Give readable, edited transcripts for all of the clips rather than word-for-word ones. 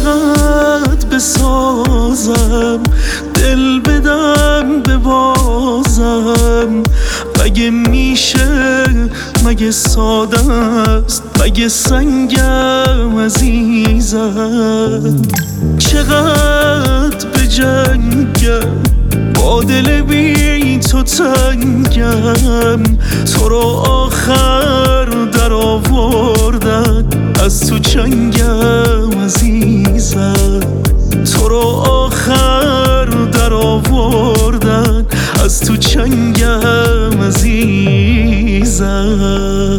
چقدر بسازم دل بدم ببازم، مگه میشه، مگه ساده است، مگه سنگم عزیزم. چقدر بجنگم با دل بی تو تنگم، تو رو آخر در آوردن از تو چنگم عزیزم. تو رو آخر در آوردن از تو چنگم عزیزم.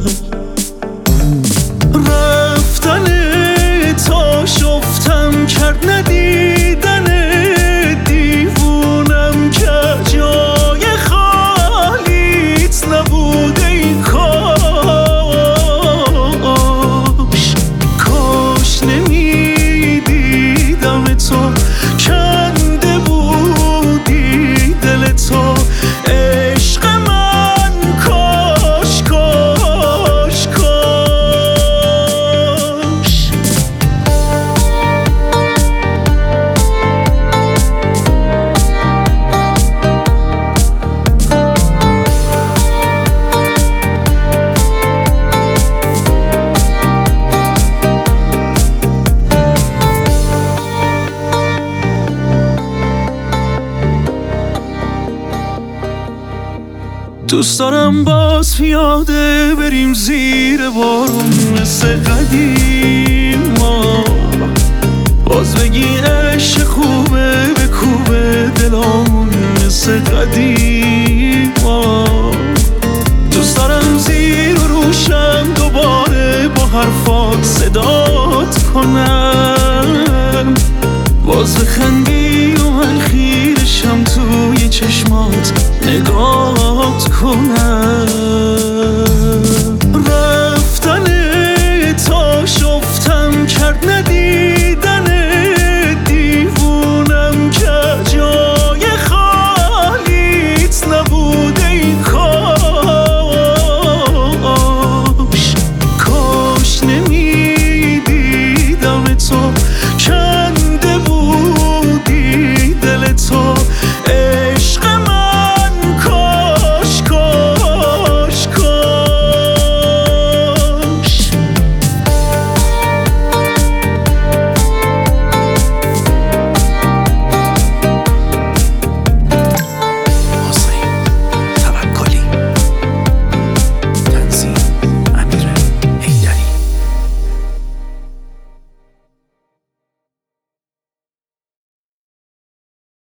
رفتن تا شفتم کرد ندیدن، دیوونم که جای خالیت نبود ای کاش. کاش نمیدیدم تو، کنده بودی دل تو عشق من. کاش کاش کاش. دوست دارم باز پیاده بریم زیر بارون مثل قدیما، باز بگی عشق خوبه بکوبه دلامون مثل قدیما. دوست دارم زیر و روشم دوباره با حرفات صدات کنم، باز بخندی و من خیرشم توی چشمات نگات کنم.